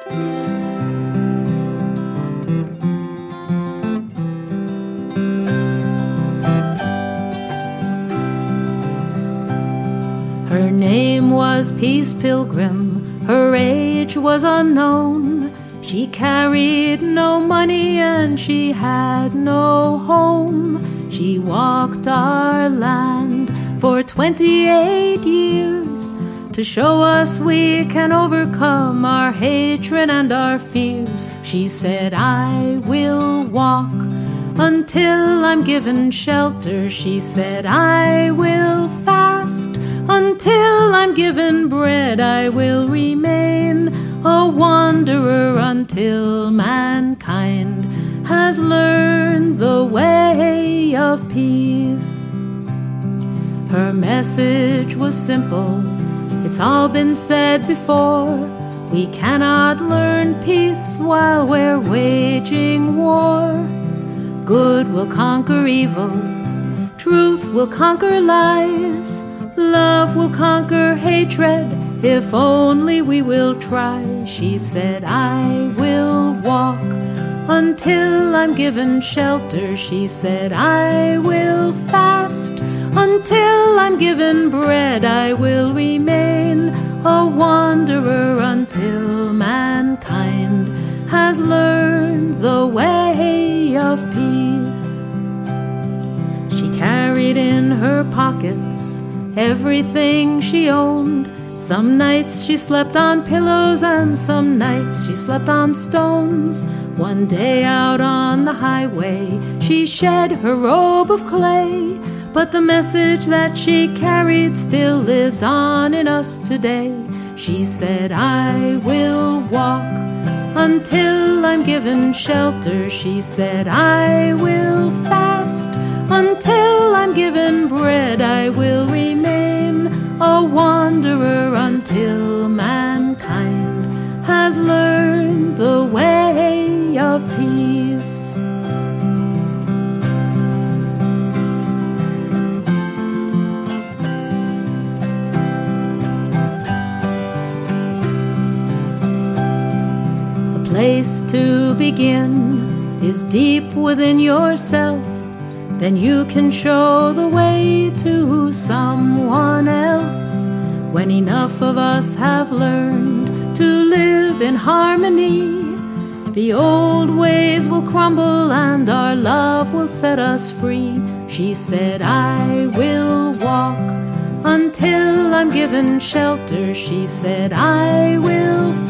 Her name was Peace Pilgrim, her age was unknown. She carried no money and she had no home. She walked our land for 28 years to show us we can overcome our hatred and our fears. She said, I will walk until I'm given shelter. She said, I will fast until I'm given bread. I will remain a wanderer until mankind has learned the way of peace. Her message was simple, it's all been said before. We cannot learn peace while we're waging war. Good will conquer evil, truth will conquer lies, love will conquer hatred, if only we will try. She said, I will walk until I'm given shelter. She said, I will fast until I'm given bread. I will remain a wanderer until mankind has learned the way of peace. She carried in her pockets everything she owned. Some nights she slept on pillows and some nights she slept on stones. One day out on the highway she shed her robe of clay, but the message that she carried still lives on in us today. She said, I will walk until I'm given shelter. She said, I will fast until I'm given bread. I will remain a wanderer until mankind has learned the way of peace. The place to begin is deep within yourself. Then you can show the way to someone else. When enough of us have learned to live in harmony, the old ways will crumble and our love will set us free. She said, I will walk until I'm given shelter. She said, I will